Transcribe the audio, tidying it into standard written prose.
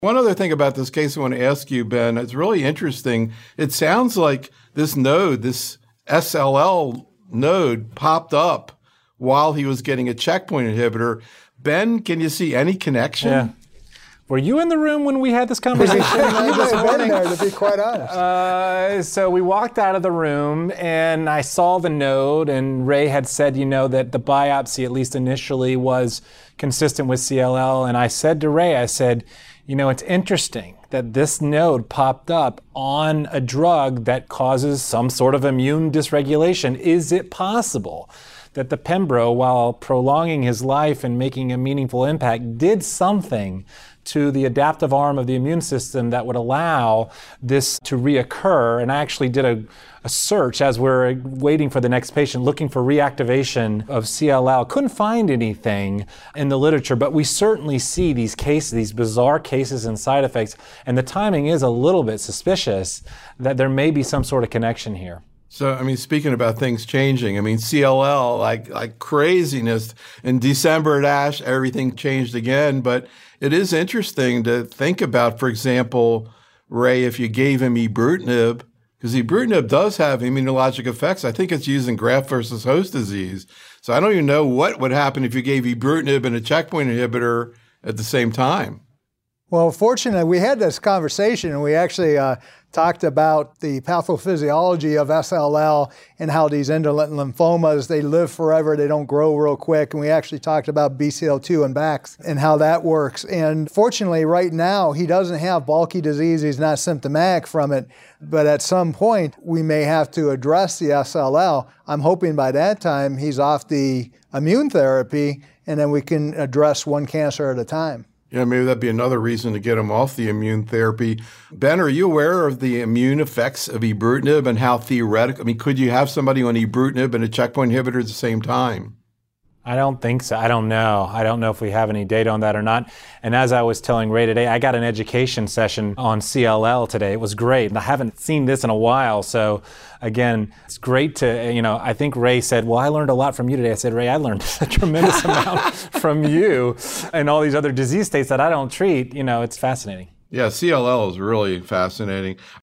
One other thing about this case I want to ask you, Ben, it's really interesting. It sounds like this node, this SLL node, popped up while he was getting a checkpoint inhibitor. Ben, can you see any connection? Yeah. Were you in the room when we had this conversation? You might have been there, to be quite honest. So we walked out of the room, and I saw the node, and Ray had said, that the biopsy, at least initially, was consistent with CLL. And I said to Ray, it's interesting that this node popped up on a drug that causes some sort of immune dysregulation. Is it possible that the Pembro, while prolonging his life and making a meaningful impact, did something to the adaptive arm of the immune system that would allow this to reoccur? And I actually did a search as we're waiting for the next patient, looking for reactivation of CLL. Couldn't find anything in the literature, but we certainly see these cases, these bizarre cases and side effects, and the timing is a little bit suspicious that there may be some sort of connection here. So, speaking about things changing, CLL, like craziness. In December at ASH, everything changed again. But it is interesting to think about, for example, Ray, if you gave him ibrutinib, because ibrutinib does have immunologic effects. I think it's used in graft versus host disease. So I don't even know what would happen if you gave ibrutinib and a checkpoint inhibitor at the same time. Well, fortunately, we had this conversation, and we actually talked about the pathophysiology of SLL and how these indolent lymphomas, they live forever, they don't grow real quick. And we actually talked about BCL2 and BAX and how that works. And fortunately, right now, he doesn't have bulky disease. He's not symptomatic from it. But at some point, we may have to address the SLL. I'm hoping by that time, he's off the immune therapy, and then we can address one cancer at a time. Yeah, maybe that'd be another reason to get him off the immune therapy. Ben, are you aware of the immune effects of ibrutinib and how theoretical? Could you have somebody on ibrutinib and a checkpoint inhibitor at the same time? I don't think so. I don't know. I don't know if we have any data on that or not. And as I was telling Ray today, I got an education session on CLL today. It was great. And I haven't seen this in a while. So again, it's great to, I think Ray said, well, I learned a lot from you today. I said, Ray, I learned a tremendous amount from you and all these other disease states that I don't treat. It's fascinating. Yeah, CLL is really fascinating.